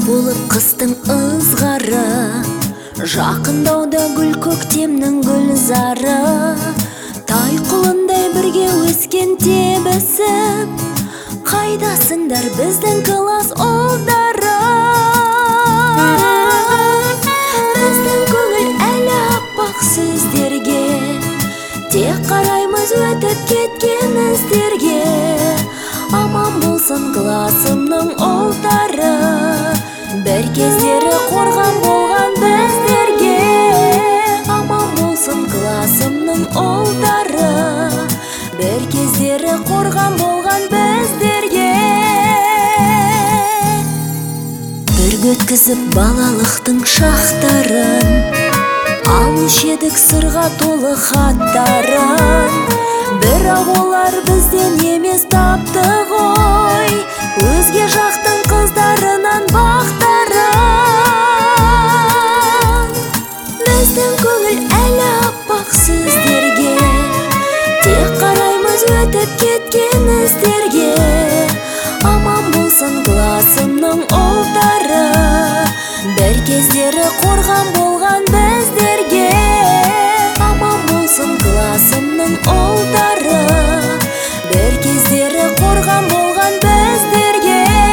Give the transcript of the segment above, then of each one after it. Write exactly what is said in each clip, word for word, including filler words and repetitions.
болып қыстың ызғары, жақындауда гүл көктемнің гүлзары. Тай құлындай бірге өскен тебісіп, қайдасыңдар біздің класс ұлдары? Біздің көңіл әлі аппақ сөздерге, тек қараймыз өтіп кеткен іздерге. Аман болсын классымның ұлдары, бір кездері қорған болған біздерге. Аман болсын классымның ұлдары, бір кездері қорған болған біздерге. Бірге өткізіп балалықтың шақтарын, алушы едік сырға толы хаттарын. Бірақ олар бізден емес тапты ғой, өзге жақтың қыздарынан бақтарын. Біздің көңіл әлі аппақ сөздерге, тек қараймыз өтіп кеткен іздерге. Аман болсын классымның ұлдары, бір кездері қорған болған біздерге. Аман болсын классымның ұлдары, бір кездері қорған болған біздерге.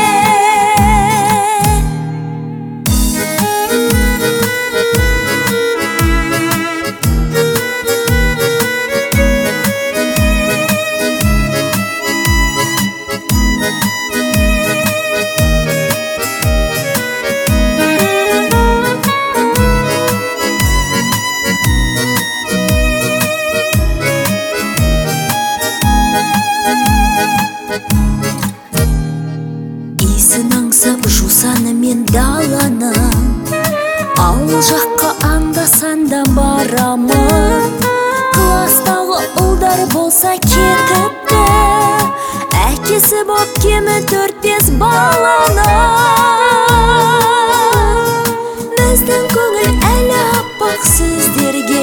Исін аңсап жусанымен даланың, ауыл жаққа анда-санда барамын. Класстағы ұлдар болса кетіпті, әкесі боп кемі төрт-бес баланың. Біздің көңіл әлі аппақ сөздерге,